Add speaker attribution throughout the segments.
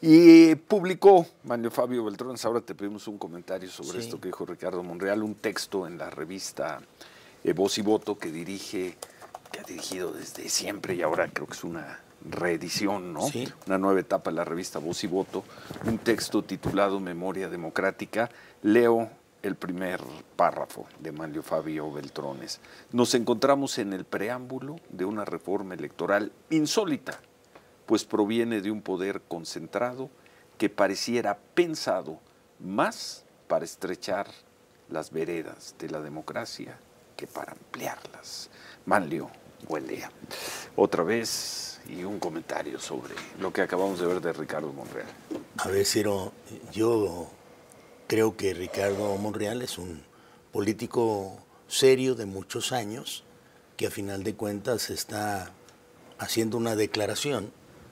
Speaker 1: Y publicó Manlio Fabio Beltrón, ahora te pedimos un comentario sobre
Speaker 2: Sí.
Speaker 1: esto que dijo Ricardo Monreal, un texto en la revista Voz y Voto que ha dirigido desde siempre y ahora creo que es una reedición, ¿no?
Speaker 2: Sí.
Speaker 1: Una nueva etapa en la revista Voz y Voto, un texto titulado Memoria Democrática. Leo el primer párrafo de Manlio Fabio Beltrones. Nos encontramos en el preámbulo de una reforma electoral insólita, pues proviene de un poder concentrado que pareciera pensado más para estrechar las veredas de la democracia que para ampliarlas. Manlio, buen día. Otra vez y un comentario sobre lo que acabamos de ver de Ricardo Monreal.
Speaker 2: A ver, Ciro, yo creo que Ricardo Monreal es un político serio de muchos años que a final de cuentas está haciendo una declaración,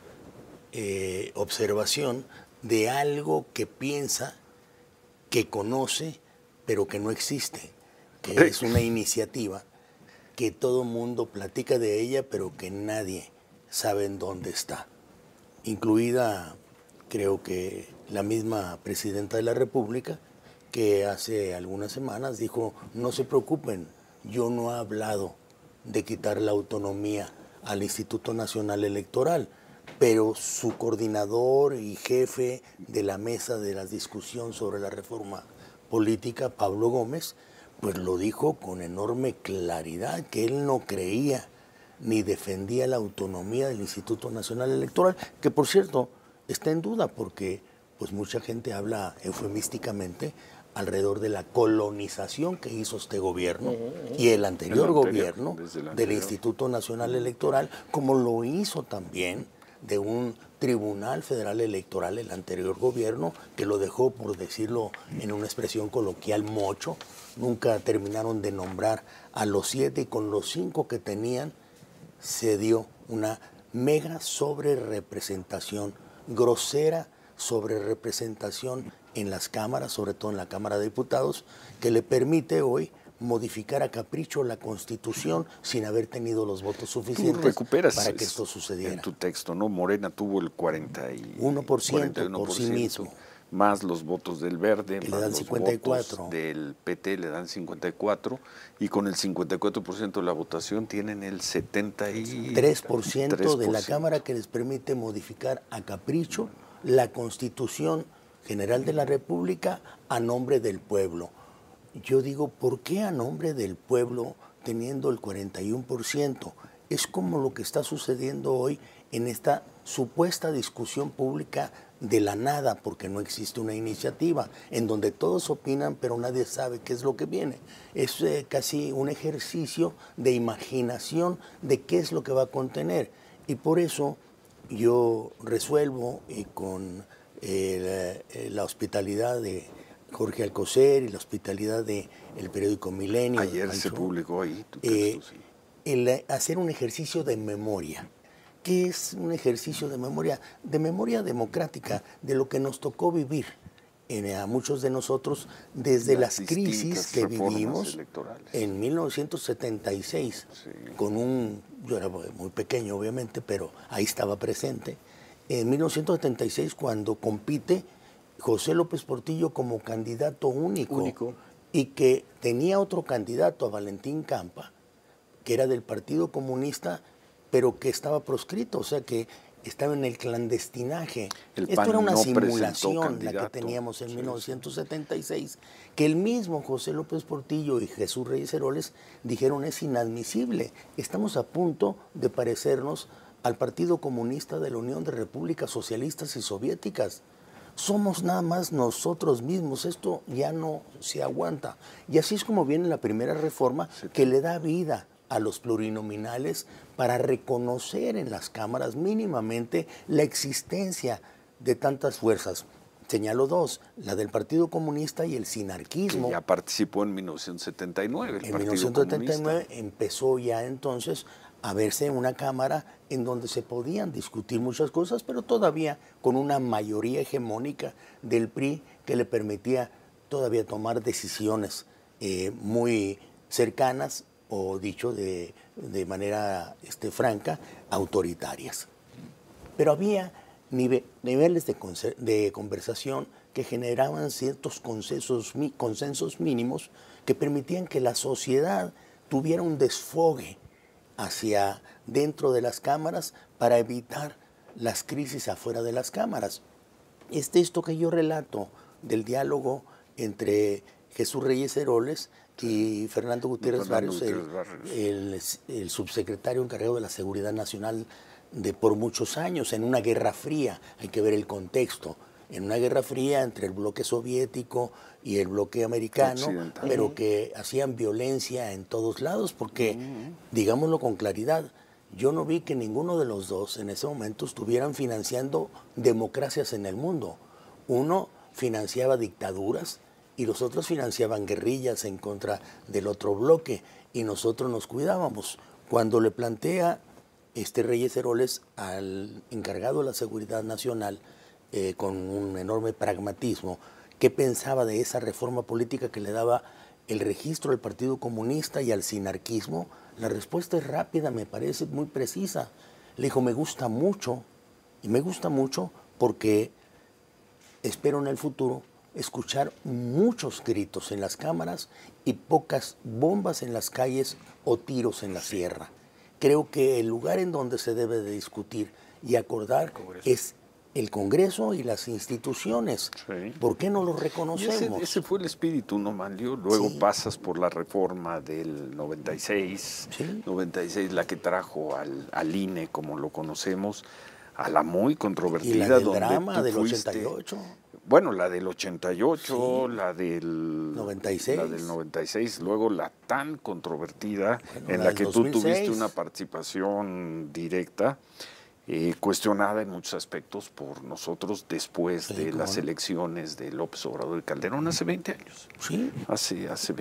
Speaker 2: observación de algo que piensa, que conoce, pero que no existe, que es una iniciativa que todo mundo platica de ella, pero que nadie sabe en dónde está, incluida creo que la misma presidenta de la República, que hace algunas semanas dijo, no se preocupen, yo no he hablado de quitar la autonomía al Instituto Nacional Electoral, pero su coordinador y jefe de la mesa de la discusión sobre la reforma política, Pablo Gómez, pues lo dijo con enorme claridad, que él no creía ni defendía la autonomía del Instituto Nacional Electoral, que por cierto está en duda porque pues mucha gente habla eufemísticamente alrededor de la colonización que hizo este gobierno y el anterior gobierno del Instituto Nacional Electoral, como lo hizo también de un Tribunal Federal Electoral el anterior gobierno, que lo dejó, por decirlo en una expresión coloquial, mocho. Nunca terminaron de nombrar a los 7 y con los 5 que tenían se dio una mega sobrerepresentación, grosera sobrerepresentación en las cámaras, sobre todo en la Cámara de Diputados, que le permite hoy modificar a capricho la Constitución sin haber tenido los votos suficientes para que esto sucediera.
Speaker 1: En tu texto, ¿no? Morena tuvo el
Speaker 2: 41% por sí mismo.
Speaker 1: Más los votos del Verde,
Speaker 2: que
Speaker 1: más
Speaker 2: le dan
Speaker 1: los
Speaker 2: 54.
Speaker 1: votos del PT le dan 54, y con el 54% de la votación tienen el
Speaker 2: 73% de la Cámara, que les permite modificar a capricho la Constitución General de la República a nombre del pueblo. Yo digo, ¿por qué a nombre del pueblo teniendo el 41%? Es como lo que está sucediendo hoy en esta supuesta discusión pública de la nada, porque no existe una iniciativa, en donde todos opinan, pero nadie sabe qué es lo que viene. Es casi un ejercicio de imaginación de qué es lo que va a contener. Y por eso yo resuelvo, y con la hospitalidad de Jorge Alcocer y la hospitalidad del periódico Milenio.
Speaker 1: Ayer se publicó ahí tu texto, sí.
Speaker 2: El hacer un ejercicio de memoria. ¿Qué es un ejercicio de memoria? De memoria democrática, de lo que nos tocó vivir a muchos de nosotros desde las crisis que vivimos en 1976, sí. Yo era muy pequeño obviamente, pero ahí estaba presente. En 1976, cuando compite José López Portillo como candidato único, y que tenía otro candidato, a Valentín Campa, que era del Partido Comunista, pero que estaba proscrito, o sea que estaba en el clandestinaje. Esto era una simulación la que teníamos en 1976, que el mismo José López Portillo y Jesús Reyes Heroles dijeron es inadmisible, estamos a punto de parecernos al Partido Comunista de la Unión de Repúblicas Socialistas y Soviéticas. Somos nada más nosotros mismos, esto ya no se aguanta. Y así es como viene la primera reforma, que le da vida a los plurinominales para reconocer en las cámaras mínimamente la existencia de tantas fuerzas. Señalo dos, la del Partido Comunista y el sinarquismo.
Speaker 1: Que ya participó en 1979.
Speaker 2: En 1979 empezó ya entonces a verse una cámara en donde se podían discutir muchas cosas, pero todavía con una mayoría hegemónica del PRI que le permitía todavía tomar decisiones muy cercanas, o dicho de manera franca, autoritarias. Pero había niveles de conversación que generaban ciertos consensos mínimos que permitían que la sociedad tuviera un desfogue hacia dentro de las cámaras para evitar las crisis afuera de las cámaras. Es esto que yo relato del diálogo entre Jesús Reyes Heroles y Fernando Gutiérrez Barrios, el subsecretario encargado de la Seguridad Nacional por muchos años, en una guerra fría. Hay que ver el contexto. En una guerra fría entre el bloque soviético y el bloque americano, pero que hacían violencia en todos lados, porque, digámoslo con claridad, yo no vi que ninguno de los dos en ese momento estuvieran financiando democracias en el mundo. Uno financiaba dictaduras y los otros financiaban guerrillas en contra del otro bloque, y nosotros nos cuidábamos. Cuando le plantea Reyes Heroles al encargado de la Seguridad Nacional, con un enorme pragmatismo, qué pensaba de esa reforma política que le daba el registro del Partido Comunista y al sinarquismo, la respuesta es rápida, me parece muy precisa. Le dijo, me gusta mucho, y me gusta mucho porque espero en el futuro escuchar muchos gritos en las cámaras y pocas bombas en las calles o tiros en la sierra. Creo que el lugar en donde se debe de discutir y acordar es el Congreso y las instituciones. Sí. ¿Por qué no lo reconocemos?
Speaker 1: Ese fue el espíritu, ¿no, Manlio? Luego pasas por la reforma del 96, 96, la que trajo al INE, como lo conocemos, a la muy controvertida.
Speaker 2: ¿Y la del drama del 88?
Speaker 1: Bueno, la del 88, la del
Speaker 2: 96.
Speaker 1: La del 96, luego la tan controvertida, en la que 2006. Tú tuviste una participación directa, cuestionada en muchos aspectos por nosotros después de las elecciones de López Obrador y Calderón hace 20 años.
Speaker 2: Sí.
Speaker 1: Hace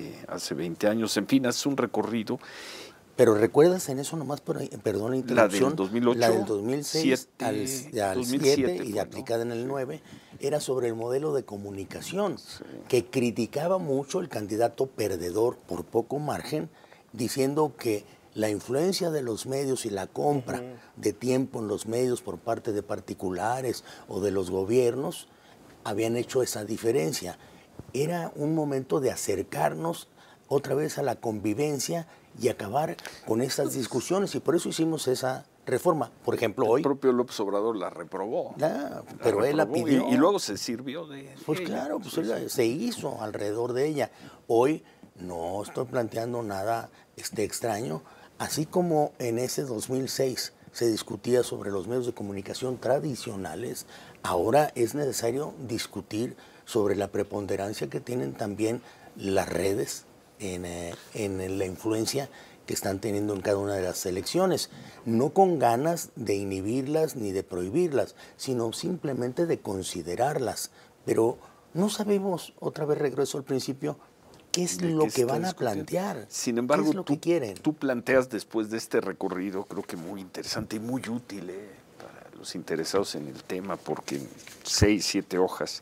Speaker 1: 20 años. En fin, hace un recorrido.
Speaker 2: Pero recuerdas en eso nomás, perdón la interrupción,
Speaker 1: la del 2008,
Speaker 2: la del 2006 al 2007 y aplicada en el 9, era sobre el modelo de comunicación, que criticaba mucho el candidato perdedor por poco margen, diciendo que la influencia de los medios y la compra de tiempo en los medios por parte de particulares o de los gobiernos habían hecho esa diferencia. Era un momento de acercarnos otra vez a la convivencia y acabar con estas discusiones, y por eso hicimos esa reforma. Por ejemplo, hoy...
Speaker 1: El propio López Obrador la reprobó.
Speaker 2: Pero él la pidió.
Speaker 1: Y luego se sirvió de
Speaker 2: pues ella. Claro, pues se hizo alrededor de ella. Hoy no estoy planteando nada extraño, así como en ese 2006 se discutía sobre los medios de comunicación tradicionales, ahora es necesario discutir sobre la preponderancia que tienen también las redes en la influencia que están teniendo en cada una de las elecciones, no con ganas de inhibirlas ni de prohibirlas, sino simplemente de considerarlas. Pero no sabemos, otra vez regreso al principio, qué es lo que van a plantear.
Speaker 1: Sin embargo,
Speaker 2: ¿qué es lo que quieren?
Speaker 1: Tú planteas después de este recorrido, creo que muy interesante y muy útil para los interesados en el tema, porque en 6, 7 hojas,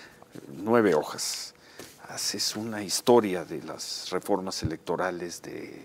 Speaker 1: 9 hojas, haces una historia de las reformas electorales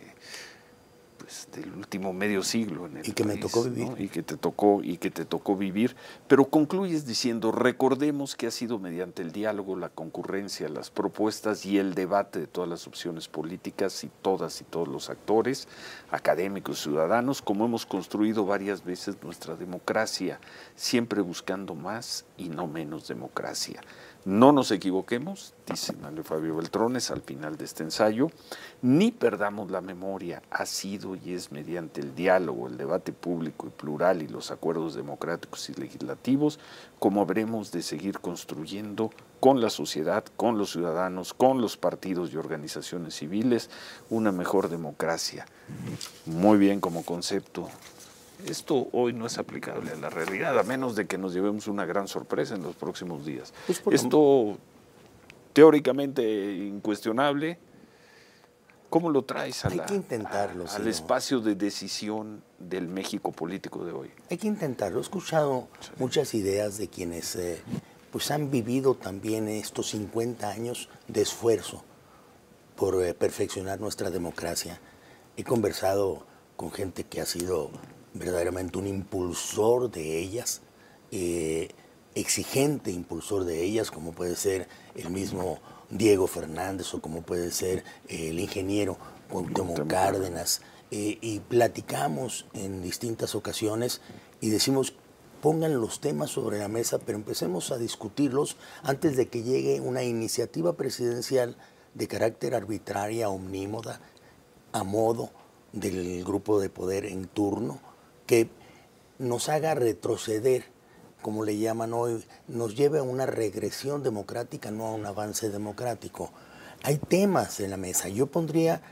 Speaker 1: del último medio siglo en el
Speaker 2: y que
Speaker 1: país,
Speaker 2: me tocó vivir,
Speaker 1: ¿no? y que te tocó vivir, pero concluyes diciendo: recordemos que ha sido mediante el diálogo, la concurrencia, las propuestas y el debate de todas las opciones políticas y todos los actores académicos, ciudadanos, como hemos construido varias veces nuestra democracia, siempre buscando más y no menos democracia. No nos equivoquemos, dice Manlio Fabio Beltrones al final de este ensayo, ni perdamos la memoria. Ha sido y es mediante el diálogo, el debate público y plural y los acuerdos democráticos y legislativos como habremos de seguir construyendo con la sociedad, con los ciudadanos, con los partidos y organizaciones civiles, una mejor democracia. Muy bien como concepto. Esto hoy no es aplicable a la realidad, a menos de que nos llevemos una gran sorpresa en los próximos días. Esto, teóricamente incuestionable, ¿cómo lo traes al espacio de decisión del México político de hoy?
Speaker 2: Hay que intentarlo. He escuchado muchas ideas de quienes pues han vivido también estos 50 años de esfuerzo por perfeccionar nuestra democracia. He conversado con gente que ha sido verdaderamente un impulsor de ellas, exigente impulsor de ellas, como puede ser el mismo Diego Fernández o como puede ser el ingeniero Cuauhtémoc Cárdenas, y platicamos en distintas ocasiones y decimos, pongan los temas sobre la mesa, pero empecemos a discutirlos antes de que llegue una iniciativa presidencial de carácter arbitraria, omnímoda, a modo del grupo de poder en turno, que nos haga retroceder, como le llaman hoy, nos lleve a una regresión democrática, no a un avance democrático. Hay temas en la mesa. Yo pondría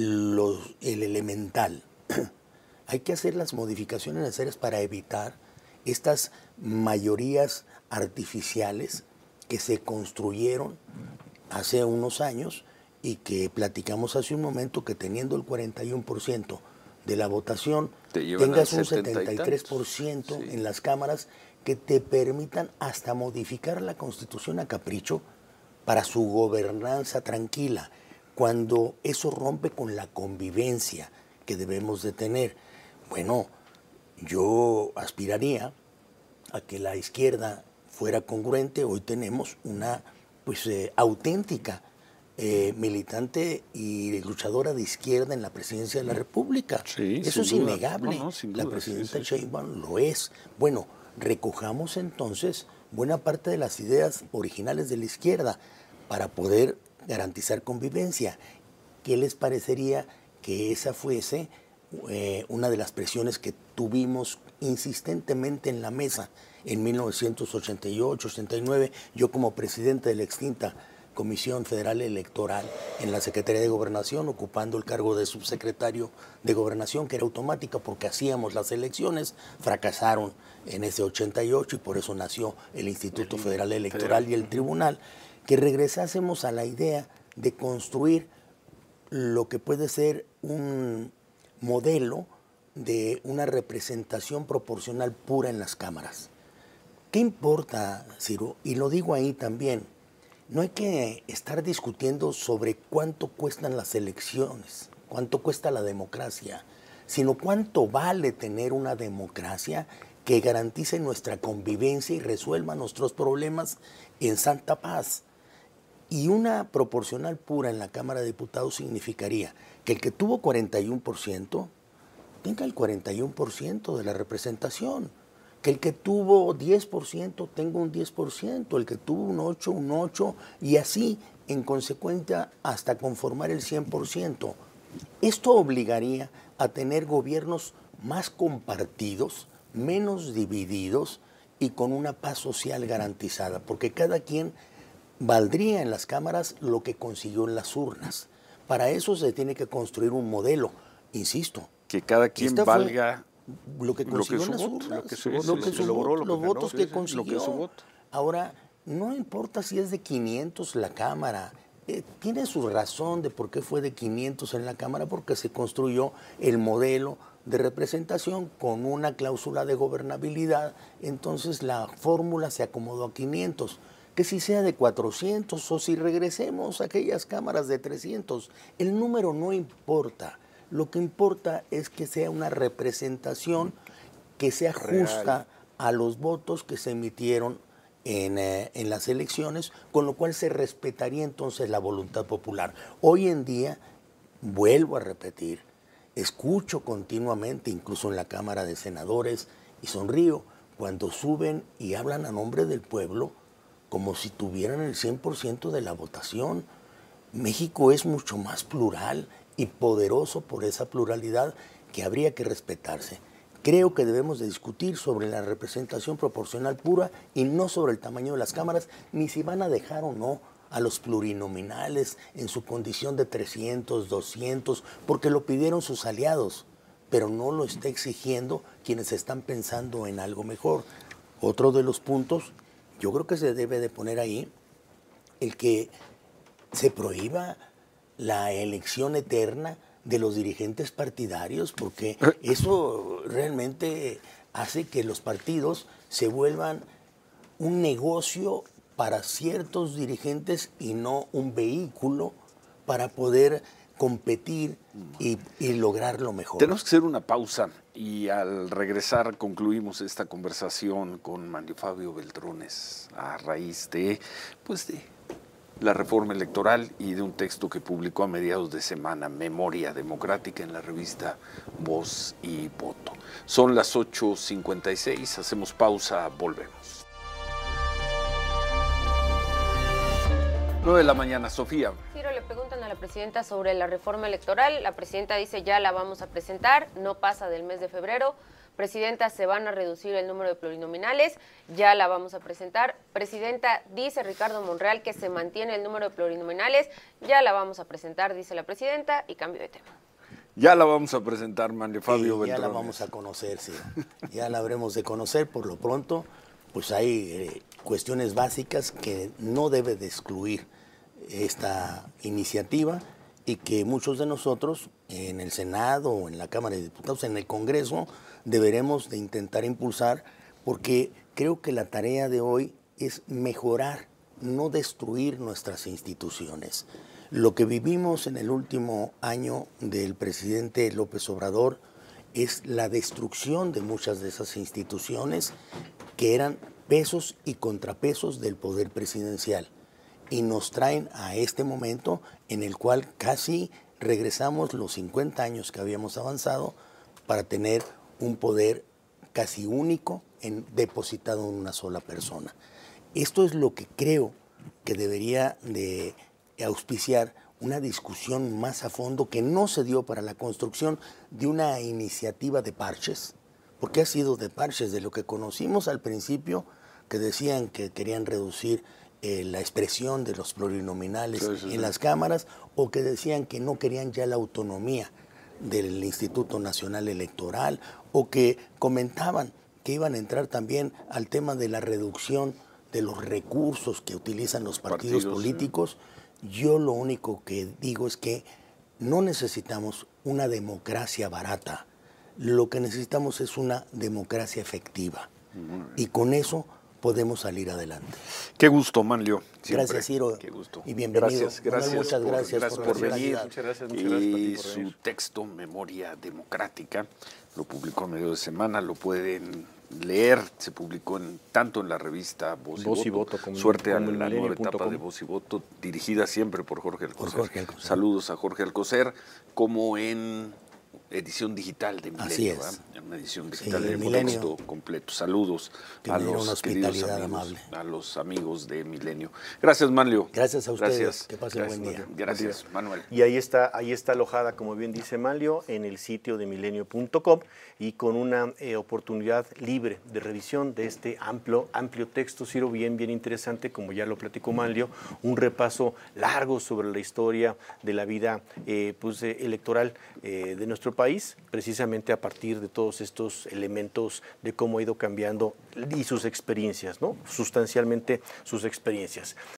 Speaker 2: el elemental. Hay que hacer las modificaciones necesarias para evitar estas mayorías artificiales que se construyeron hace unos años y que platicamos hace un momento, que teniendo el 41% de la votación, tengas un 73% en las cámaras que te permitan hasta modificar la Constitución a capricho para su gobernanza tranquila, cuando eso rompe con la convivencia que debemos de tener. Bueno, yo aspiraría a que la izquierda fuera congruente. Hoy tenemos una auténtica militante y luchadora de izquierda en la presidencia de la República.
Speaker 1: Sí,
Speaker 2: eso es
Speaker 1: duda.
Speaker 2: innegable.
Speaker 1: No, sin duda,
Speaker 2: la presidenta
Speaker 1: sí.
Speaker 2: Sheinbaum lo es. Bueno, recojamos entonces buena parte de las ideas originales de la izquierda para poder garantizar convivencia. ¿Qué les parecería que esa fuese una de las presiones que tuvimos insistentemente en la mesa en 1988-89? Yo, como presidente de la extinta Comisión Federal Electoral en la Secretaría de Gobernación, ocupando el cargo de subsecretario de Gobernación, que era automática porque hacíamos las elecciones, fracasaron en ese 88 y por eso nació el Instituto Federal Electoral y el Tribunal, que regresásemos a la idea de construir lo que puede ser un modelo de una representación proporcional pura en las cámaras. ¿Qué importa, Ciro? Y lo digo ahí también, no hay que estar discutiendo sobre cuánto cuestan las elecciones, cuánto cuesta la democracia, sino cuánto vale tener una democracia que garantice nuestra convivencia y resuelva nuestros problemas en santa paz. Y una proporcional pura en la Cámara de Diputados significaría que el que tuvo 41% tenga el 41% de la representación, que el que tuvo 10% tenga un 10%, el que tuvo un 8%, y así, en consecuencia, hasta conformar el 100%. Esto obligaría a tener gobiernos más compartidos, menos divididos y con una paz social garantizada, porque cada quien valdría en las cámaras lo que consiguió en las urnas. Para eso se tiene que construir un modelo, insisto.
Speaker 1: Que cada quien valga
Speaker 2: lo que consiguió en las urnas, los votos que consiguió. Ahora, no importa si es de 500 la Cámara, tiene su razón de por qué fue de 500 en la Cámara, porque se construyó el modelo de representación con una cláusula de gobernabilidad, entonces la fórmula se acomodó a 500. Que si sea de 400 o si regresemos a aquellas cámaras de 300, el número no importa. Lo que importa es que sea una representación que sea justa a los votos que se emitieron en las elecciones, con lo cual se respetaría entonces la voluntad popular. Hoy en día, vuelvo a repetir, escucho continuamente, incluso en la Cámara de Senadores, y sonrío cuando suben y hablan a nombre del pueblo como si tuvieran el 100% de la votación. México es mucho más plural y poderoso por esa pluralidad que habría que respetarse. Creo que debemos de discutir sobre la representación proporcional pura y no sobre el tamaño de las cámaras, ni si van a dejar o no a los plurinominales en su condición de 300, 200, porque lo pidieron sus aliados, pero no lo está exigiendo quienes están pensando en algo mejor. Otro de los puntos, yo creo que se debe de poner ahí el que se prohíba la elección eterna de los dirigentes partidarios, porque eso realmente hace que los partidos se vuelvan un negocio para ciertos dirigentes y no un vehículo para poder competir y lograr lo mejor.
Speaker 1: Tenemos que hacer una pausa. Y al regresar concluimos esta conversación con Manlio Fabio Beltrones a raíz de la reforma electoral y de un texto que publicó a mediados de semana, Memoria Democrática, en la revista Voz y Voto. Son las 8:56, hacemos pausa, volvemos. 9 de la mañana, Sofía.
Speaker 3: Ciro, le preguntan a la presidenta sobre la reforma electoral. La presidenta dice ya la vamos a presentar, no pasa del mes de febrero. Presidenta, se van a reducir el número de plurinominales, ya la vamos a presentar. Presidenta, dice Ricardo Monreal que se mantiene el número de plurinominales, ya la vamos a presentar, dice la presidenta, y cambio de tema.
Speaker 1: Ya la vamos a presentar, Manlio Fabio Beltrones.
Speaker 2: Ya la vamos a conocer, sí. Ya la habremos de conocer. Por lo pronto, pues hay cuestiones básicas que no debe de excluir esta iniciativa y que muchos de nosotros en el Senado o en la Cámara de Diputados, en el Congreso, deberemos de intentar impulsar, porque creo que la tarea de hoy es mejorar, no destruir nuestras instituciones. Lo que vivimos en el último año del presidente López Obrador es la destrucción de muchas de esas instituciones que eran pesos y contrapesos del poder presidencial. Y nos traen a este momento en el cual casi regresamos los 50 años que habíamos avanzado para tener un poder casi único depositado en una sola persona. Esto es lo que creo que debería de auspiciar una discusión más a fondo que no se dio para la construcción de una iniciativa de parches, porque ha sido de parches, de lo que conocimos al principio, que decían que querían reducir la expresión de los plurinominales en las cámaras, o que decían que no querían ya la autonomía del Instituto Nacional Electoral, o que comentaban que iban a entrar también al tema de la reducción de los recursos que utilizan los partidos políticos. Yo lo único que digo es que no necesitamos una democracia barata, lo que necesitamos es una democracia efectiva, y con eso podemos salir adelante.
Speaker 1: Qué gusto, Manlio. Siempre.
Speaker 2: Gracias, Ciro.
Speaker 1: Qué gusto.
Speaker 2: Y bienvenido.
Speaker 1: Gracias,
Speaker 2: Muchas gracias
Speaker 1: por venir.
Speaker 4: Muchas gracias
Speaker 1: Y
Speaker 4: por
Speaker 1: su
Speaker 4: venir.
Speaker 1: texto, Memoria Democrática, lo publicó a medio de semana, lo pueden leer. Se publicó tanto en la revista Voz y Voto. Suerte a la nueva etapa de Voz y Voto, dirigida siempre por Jorge Alcocer. Saludos a Jorge Alcocer, como en edición digital de Milenio.
Speaker 2: Así es.
Speaker 1: Una edición digital de
Speaker 2: Milenio.
Speaker 1: Texto completo. Saludos a
Speaker 2: Tiene una
Speaker 1: los queridos
Speaker 2: hospitalidad
Speaker 1: amigos,
Speaker 2: amable.
Speaker 1: a los amigos de Milenio. Gracias, Manlio.
Speaker 2: Gracias a ustedes.
Speaker 1: Gracias.
Speaker 2: Que pasen buen día.
Speaker 1: Gracias, Manuel.
Speaker 4: Y ahí está alojada, como bien dice Manlio, en el sitio de milenio.com y con una oportunidad libre de revisión de este amplio texto, Ciro, bien interesante, como ya lo platicó Manlio, un repaso largo sobre la historia de la vida electoral de nuestro país, precisamente a partir de todos estos elementos de cómo ha ido cambiando y sus experiencias, ¿no? Sustancialmente sus experiencias.